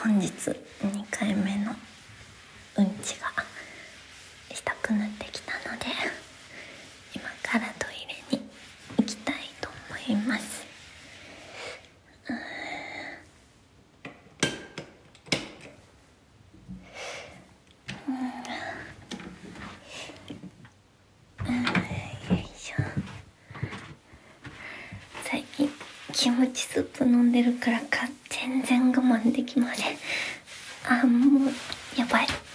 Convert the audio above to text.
本日2回目のうんちがしたくなってきたので、今からトイレに行きたいと思います。よいしょ。最近キムチスープ飲んでるからか全然我慢できません。もうやばい。